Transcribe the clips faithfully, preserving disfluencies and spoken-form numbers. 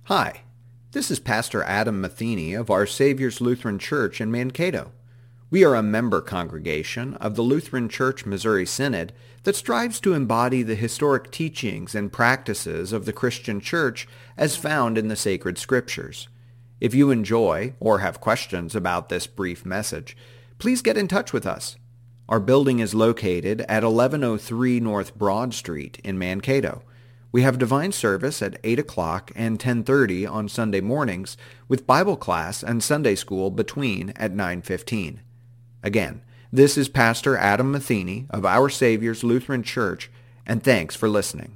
Hi, this is Pastor Adam Matheny of Our Savior's Lutheran Church in Mankato. We are a member congregation of the Lutheran Church Missouri Synod that strives to embody the historic teachings and practices of the Christian Church as found in the sacred Scriptures. If you enjoy or have questions about this brief message, please get in touch with us. Our building is located at eleven oh three North Broad Street in Mankato. We have divine service at eight o'clock and ten thirty on Sunday mornings, with Bible class and Sunday school between at nine fifteen. Again, this is Pastor Adam Matheny of Our Savior's Lutheran Church, and thanks for listening.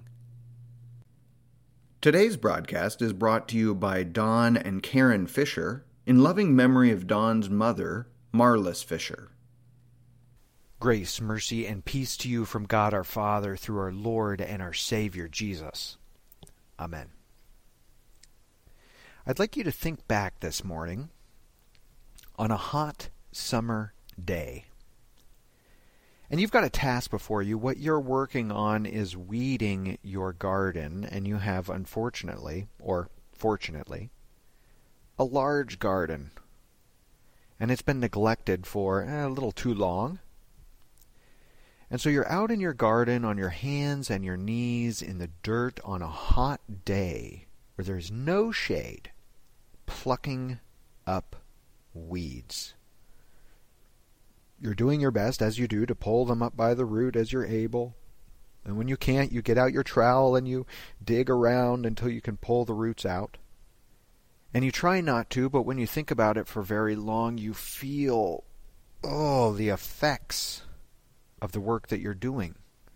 Today's broadcast is brought to you by Don and Karen Fisher in loving memory of Don's mother, Marlis Fisher. Grace, mercy, and peace to you from God our Father through our Lord and our Savior Jesus. Amen. I'd like you to think back this morning on a hot summer day. And you've got a task before you. What you're working on is weeding your garden, and you have, unfortunately, or fortunately, a large garden. And it's been neglected for eh, a little too long. And so you're out in your garden on your hands and your knees in the dirt on a hot day where there's no shade, plucking up weeds. You're doing your best, as you do, to pull them up by the root as you're able. And when you can't, you get out your trowel and you dig around until you can pull the roots out. And you try not to, but when you think about it for very long, you feel, oh, the effects of the work that you're doing.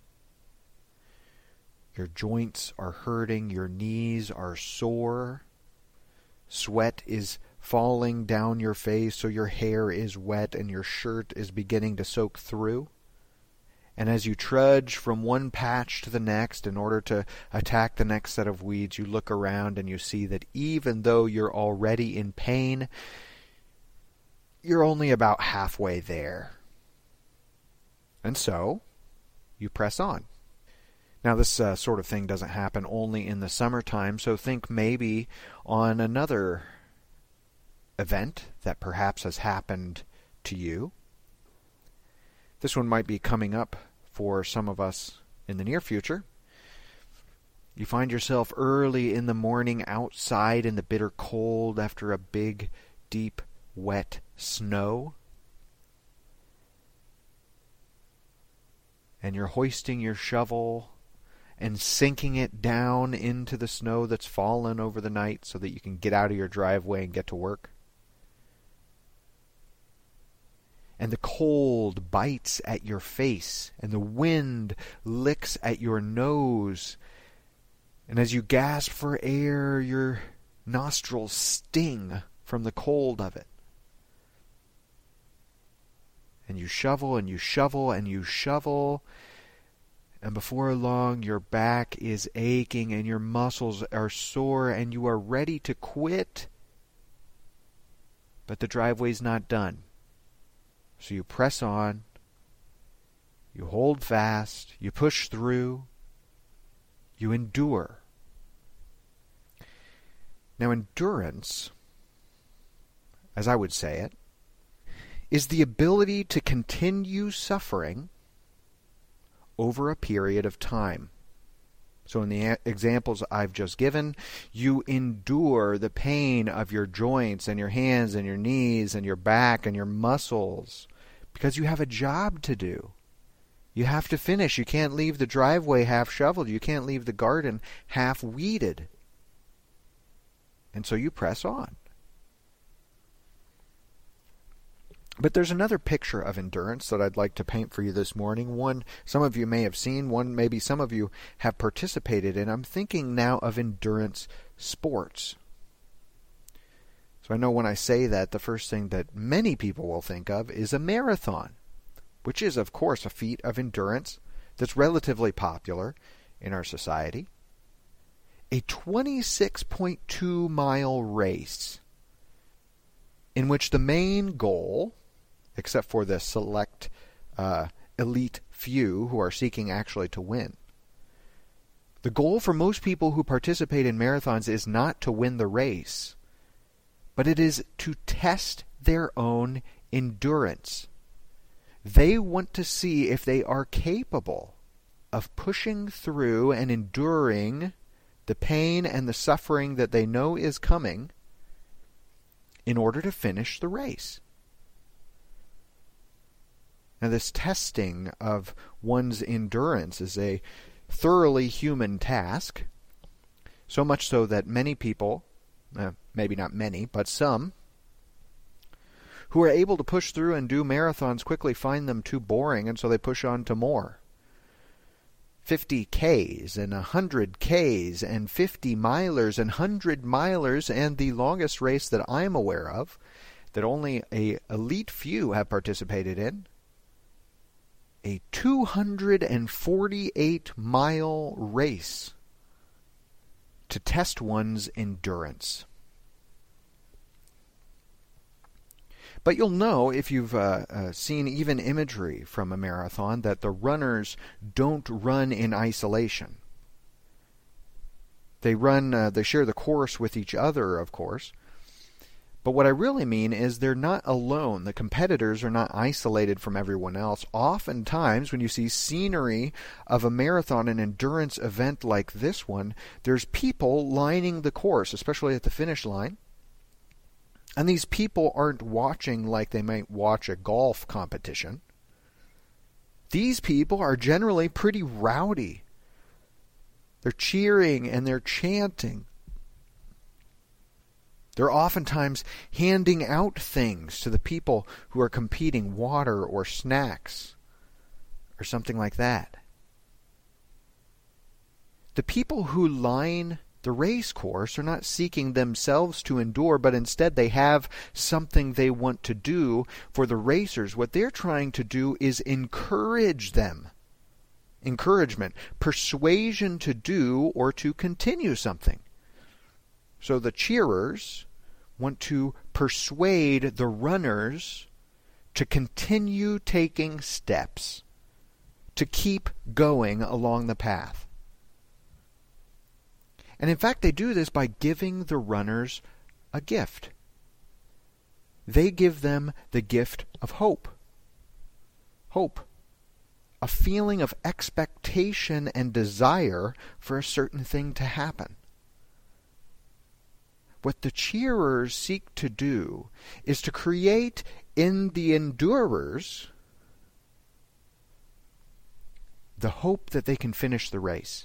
Your joints are hurting, your knees are sore, sweat is falling down your face so your hair is wet and your shirt is beginning to soak through. And as you trudge from one patch to the next in order to attack the next set of weeds, you look around and you see that even though you're already in pain, you're only about halfway there. And so, you press on. Now, this uh, sort of thing doesn't happen only in the summertime, so think maybe on another event that perhaps has happened to you. This one might be coming up for some of us in the near future. You find yourself early in the morning outside in the bitter cold after a big, deep, wet snow. And you're hoisting your shovel and sinking it down into the snow that's fallen over the night so that you can get out of your driveway and get to work. And the cold bites at your face, and the wind licks at your nose. And as you gasp for air, your nostrils sting from the cold of it. And you shovel and you shovel and you shovel, and before long your back is aching and your muscles are sore and you are ready to quit. But the driveway's not done. So you press on, you hold fast, you push through, you endure. Now, endurance, as I would say it, is the ability to continue suffering over a period of time. So in the examples I've just given, you endure the pain of your joints and your hands and your knees and your back and your muscles because you have a job to do. You have to finish. You can't leave the driveway half shoveled. You can't leave the garden half weeded. And so you press on. But there's another picture of endurance that I'd like to paint for you this morning. One some of you may have seen, one maybe some of you have participated in. I'm thinking now of endurance sports. So I know when I say that, the first thing that many people will think of is a marathon, which is, of course, a feat of endurance that's relatively popular in our society. A twenty-six point two mile race in which the main goal, except for the select uh, elite few who are seeking actually to win, The goal for most people who participate in marathons is not to win the race, but it is to test their own endurance. They want to see if they are capable of pushing through and enduring the pain and the suffering that they know is coming in order to finish the race. Now, this testing of one's endurance is a thoroughly human task, so much so that many people, uh, maybe not many, but some, who are able to push through and do marathons quickly find them too boring, and so they push on to more. fifty Ks and one hundred Ks and fifty milers and one hundred milers, and the longest race that I'm aware of, that only a elite few have participated in, a two hundred forty-eight mile race to test one's endurance. But you'll know, if you've uh, uh, seen even imagery from a marathon, that the runners don't run in isolation. They run, uh, they share the course with each other, of course. But what I really mean is they're not alone. The competitors are not isolated from everyone else. Oftentimes, when you see scenery of a marathon, an endurance event like this one, there's people lining the course, especially at the finish line. And these people aren't watching like they might watch a golf competition. These people are generally pretty rowdy. They're cheering and they're chanting. They're oftentimes handing out things to the people who are competing, water or snacks or something like that. The people who line the race course are not seeking themselves to endure, but instead they have something they want to do for the racers. What they're trying to do is encourage them. Encouragement, persuasion to do or to continue something. So the cheerers want to persuade the runners to continue taking steps, to keep going along the path. And in fact, they do this by giving the runners a gift. They give them the gift of hope. Hope. A feeling of expectation and desire for a certain thing to happen. What the cheerers seek to do is to create in the endurers the hope that they can finish the race.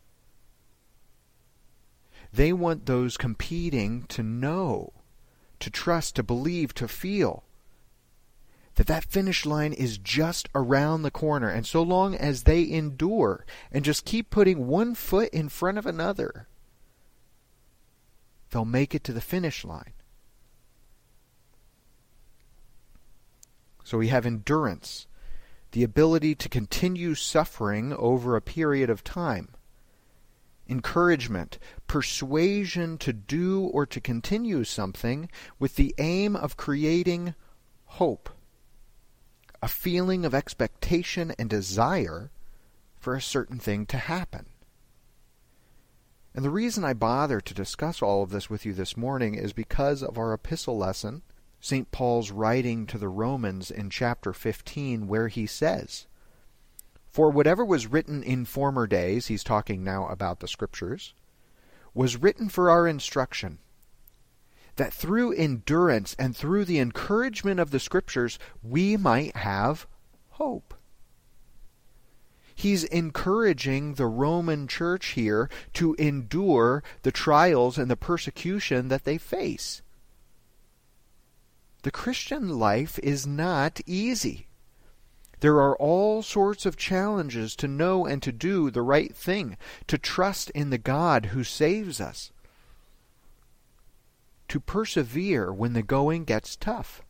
They want those competing to know, to trust, to believe, to feel that that finish line is just around the corner. And so long as they endure and just keep putting one foot in front of another, they'll make it to the finish line. So we have endurance, the ability to continue suffering over a period of time. Encouragement, persuasion to do or to continue something with the aim of creating hope, a feeling of expectation and desire for a certain thing to happen. And the reason I bother to discuss all of this with you this morning is because of our epistle lesson, Saint Paul's writing to the Romans in chapter fifteen, where he says, "For whatever was written in former days," he's talking now about the Scriptures, "was written for our instruction, that through endurance and through the encouragement of the Scriptures we might have hope." He's encouraging the Roman church here to endure the trials and the persecution that they face. The Christian life is not easy. There are all sorts of challenges to know and to do the right thing, to trust in the God who saves us, to persevere when the going gets tough.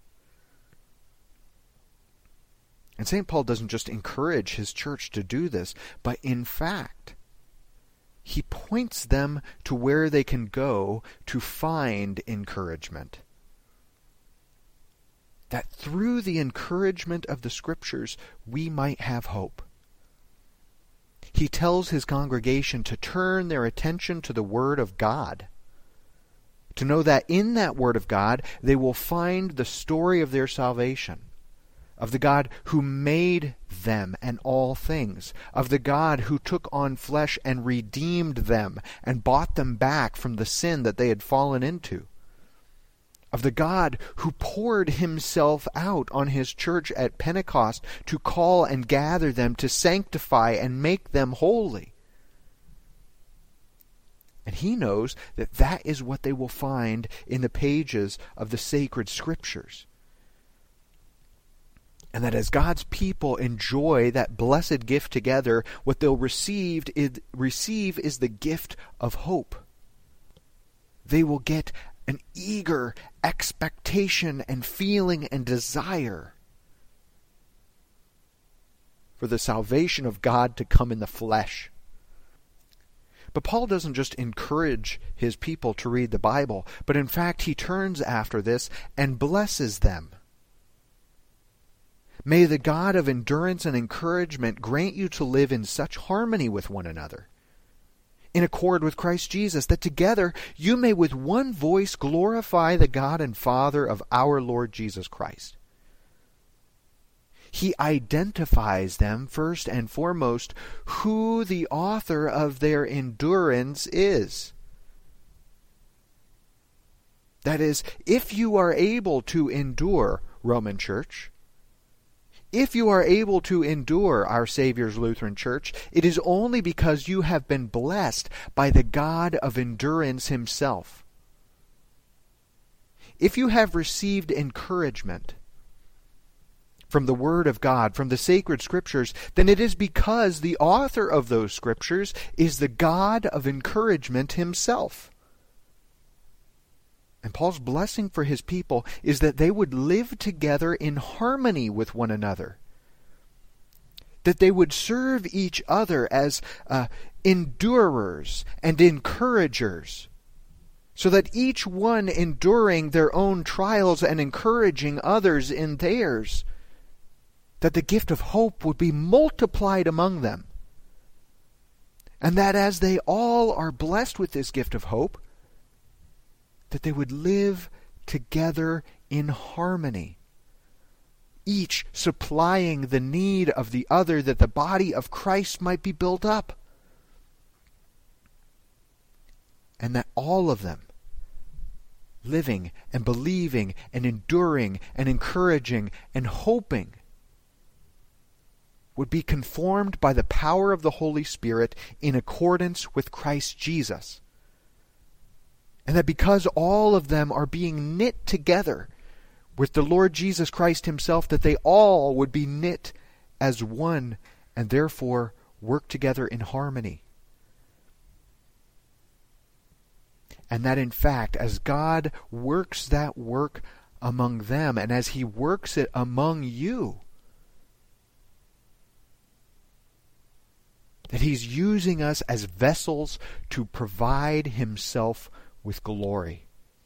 And Saint Paul doesn't just encourage his church to do this, but in fact, he points them to where they can go to find encouragement. That through the encouragement of the Scriptures, we might have hope. he tells his congregation to turn their attention to the Word of God, to know that in that Word of God they will find the story of their salvation, of the God who made them and all things, of the God who took on flesh and redeemed them and bought them back from the sin that they had fallen into, of the God who poured himself out on his church at Pentecost to call and gather them, to sanctify and make them holy. And he knows that that is what they will find in the pages of the sacred Scriptures. And that as God's people enjoy that blessed gift together, what they'll receive is, receive is the gift of hope. They will get an eager expectation and feeling and desire for the salvation of God to come in the flesh. But Paul doesn't just encourage his people to read the Bible, but in fact he turns after this and blesses them. May the God of endurance and encouragement grant you to live in such harmony with one another, in accord with Christ Jesus, that together you may with one voice glorify the God and Father of our Lord Jesus Christ. He identifies them first and foremost who the author of their endurance is. That is, if you are able to endure, Roman Church, if you are able to endure our Savior's Lutheran Church, it is only because you have been blessed by the God of endurance himself. If you have received encouragement from the Word of God, from the sacred Scriptures, then it is because the author of those Scriptures is the God of encouragement himself. And Paul's blessing for his people is that they would live together in harmony with one another, that they would serve each other as uh, endurers and encouragers, so that each one enduring their own trials and encouraging others in theirs, that the gift of hope would be multiplied among them, and that as they all are blessed with this gift of hope, that they would live together in harmony, each supplying the need of the other, that the body of Christ might be built up. And that all of them, living and believing and enduring and encouraging and hoping, would be conformed by the power of the Holy Spirit in accordance with Christ Jesus. And that because all of them are being knit together with the Lord Jesus Christ himself, that they all would be knit as one and therefore work together in harmony. And that in fact, as God works that work among them, and as he works it among you, that he's using us as vessels to provide himself with glory.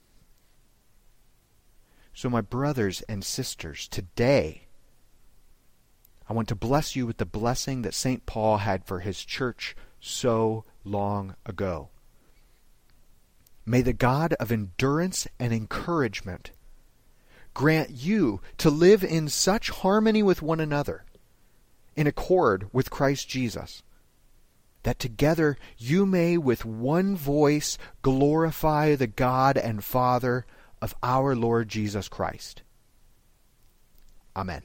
So my brothers and sisters, today I want to bless you with the blessing that Saint Paul had for his church so long ago. May the God of endurance and encouragement grant you to live in such harmony with one another, in accord with Christ Jesus, that together you may with one voice glorify the God and Father of our Lord Jesus Christ. Amen.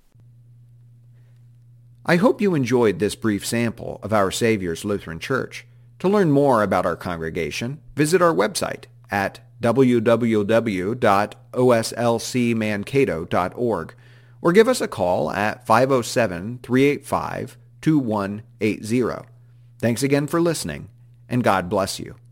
I hope you enjoyed this brief sample of Our Savior's Lutheran Church. To learn more about our congregation, visit our website at w w w dot o s l c mankato dot org or give us a call at five oh seven, three eight five, two one eight zero. Thanks again for listening, and God bless you.